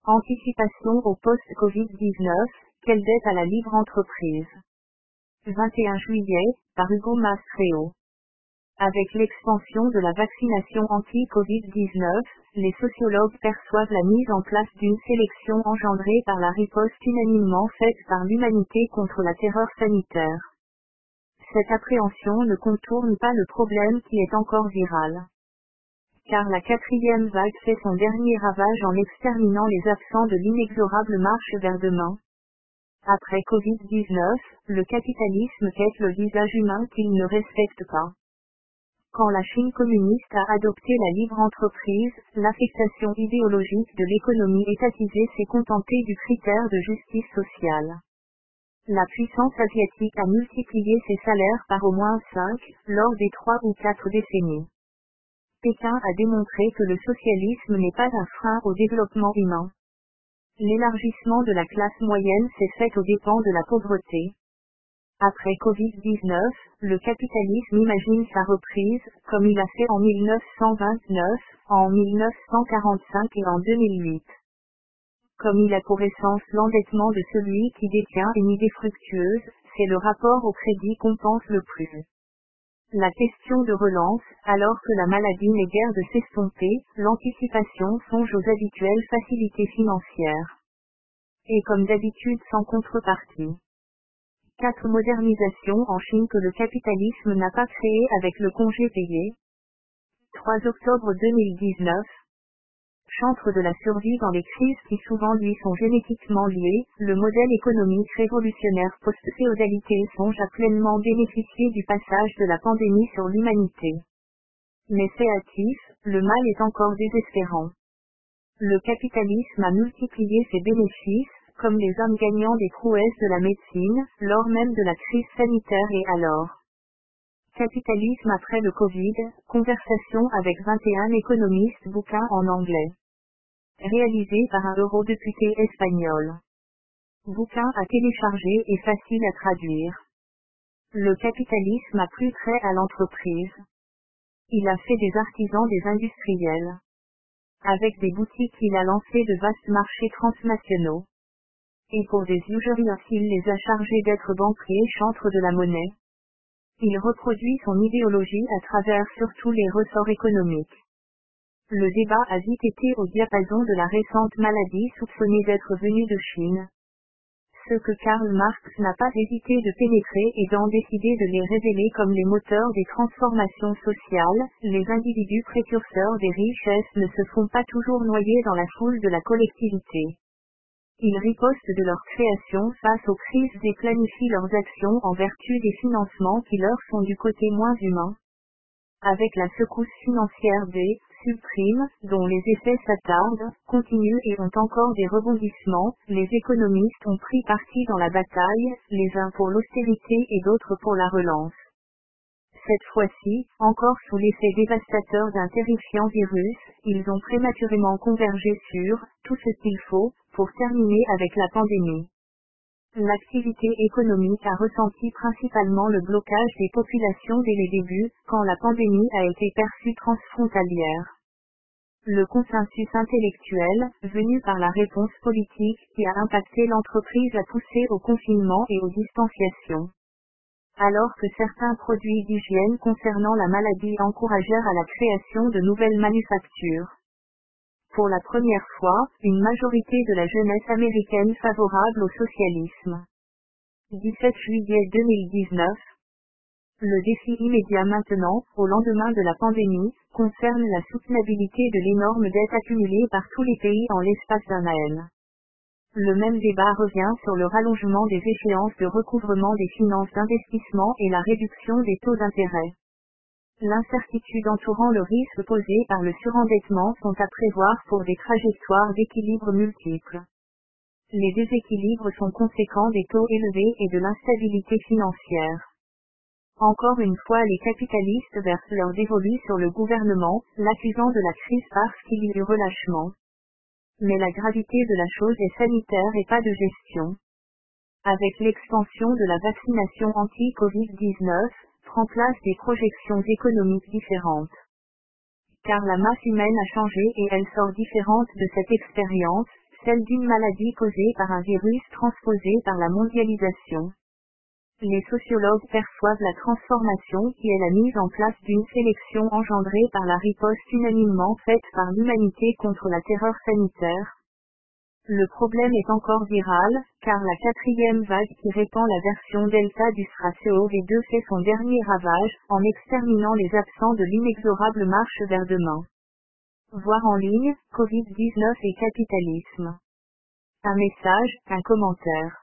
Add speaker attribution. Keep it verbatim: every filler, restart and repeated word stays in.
Speaker 1: Anticipation au post-Covid dix-neuf, quelle dette à la libre entreprise. vingt et un juillet, par Hugo Mastreo. Avec l'expansion de la vaccination anti-Covid dix-neuf, les sociologues perçoivent la mise en place d'une sélection engendrée par la riposte unanimement faite par l'humanité contre la terreur sanitaire. Cette appréhension ne contourne pas le problème qui est encore viral. Car la quatrième vague fait son dernier ravage en exterminant les absents de l'inexorable marche vers demain. Après Covid dix-neuf, le capitalisme quête le visage humain qu'il ne respecte pas. Quand la Chine communiste a adopté la libre entreprise, l'affectation idéologique de l'économie étatisée s'est contentée du critère de justice sociale. La puissance asiatique a multiplié ses salaires par au moins cinq, lors des trois ou quatre décennies. Pékin a démontré que le socialisme n'est pas un frein au développement humain. L'élargissement de la classe moyenne s'est fait aux dépens de la pauvreté. Après Covid dix-neuf, le capitalisme imagine sa reprise, comme il a fait en mille neuf cent vingt-neuf, en mille neuf cent quarante-cinq et en deux mille huit. Comme il a pour essence l'endettement de celui qui détient une idée fructueuse, c'est le rapport au crédit qu'on pense le plus. La question de relance, alors que la maladie n'est guère de s'estomper, l'anticipation songe aux habituelles facilités financières. Et comme d'habitude sans contrepartie. Quatre modernisations en Chine que le capitalisme n'a pas créées avec le congé payé. trois octobre deux mille dix-neuf. Chantre de la survie dans les crises qui souvent lui sont génétiquement liées, le modèle économique révolutionnaire post-féodalité songe à pleinement bénéficier du passage de la pandémie sur l'humanité. Mais fait hâtif, le mal est encore désespérant. Le capitalisme a multiplié ses bénéfices, comme les hommes gagnants des prouesses de la médecine, lors même de la crise sanitaire et alors. Capitalisme après le Covid, conversation avec vingt et un économistes, bouquin en anglais. Réalisé par un eurodéputé espagnol. Bouquin à télécharger et facile à traduire. Le capitalisme a plus trait à l'entreprise. Il a fait des artisans des industriels. Avec des boutiques il a lancé de vastes marchés transnationaux. Et pour des usuriers il les a chargés d'être banquiers chantres de la monnaie. Il reproduit son idéologie à travers surtout les ressorts économiques. Le débat a vite été au diapason de la récente maladie soupçonnée d'être venue de Chine. Ce que Karl Marx n'a pas hésité de pénétrer et d'en décider de les révéler comme les moteurs des transformations sociales, les individus précurseurs des richesses ne se font pas toujours noyer dans la foule de la collectivité. Ils ripostent de leur création face aux crises et planifient leurs actions en vertu des financements qui leur sont du côté moins humain. Avec la secousse financière des subprimes, dont les effets s'attardent, continuent et ont encore des rebondissements, les économistes ont pris parti dans la bataille, les uns pour l'austérité et d'autres pour la relance. Cette fois-ci, encore sous l'effet dévastateur d'un terrifiant virus, ils ont prématurément convergé sur tout ce qu'il faut pour terminer avec la pandémie. L'activité économique a ressenti principalement le blocage des populations dès les débuts, quand la pandémie a été perçue transfrontalière. Le consensus intellectuel, venu par la réponse politique qui a impacté l'entreprise a poussé au confinement et aux distanciations. Alors que certains produits d'hygiène concernant la maladie encouragèrent à la création de nouvelles manufactures. Pour la première fois, une majorité de la jeunesse américaine favorable au socialisme. dix-sept juillet deux mille dix-neuf. Le défi immédiat maintenant, au lendemain de la pandémie, concerne la soutenabilité de l'énorme dette accumulée par tous les pays en l'espace d'un an. Le même débat revient sur le rallongement des échéances de recouvrement des finances d'investissement et la réduction des taux d'intérêt. L'incertitude entourant le risque posé par le surendettement sont à prévoir pour des trajectoires d'équilibre multiples. Les déséquilibres sont conséquents des taux élevés et de l'instabilité financière. Encore une fois les capitalistes versent leur dévolu sur le gouvernement, l'accusant de la crise parce qu'il y eut relâchement. Mais la gravité de la chose est sanitaire et pas de gestion. Avec l'expansion de la vaccination anti-Covid dix-neuf, prend place des projections économiques différentes. Car la masse humaine a changé et elle sort différente de cette expérience, celle d'une maladie causée par un virus transposé par la mondialisation. Les sociologues perçoivent la transformation qui est la mise en place d'une sélection engendrée par la riposte unanimement faite par l'humanité contre la terreur sanitaire. Le problème est encore viral, car la quatrième vague qui répand la version Delta du SARS-CoV deux fait son dernier ravage, en exterminant les absents de l'inexorable marche vers demain. Voir en ligne, covid dix-neuf et capitalisme. Un message, un commentaire.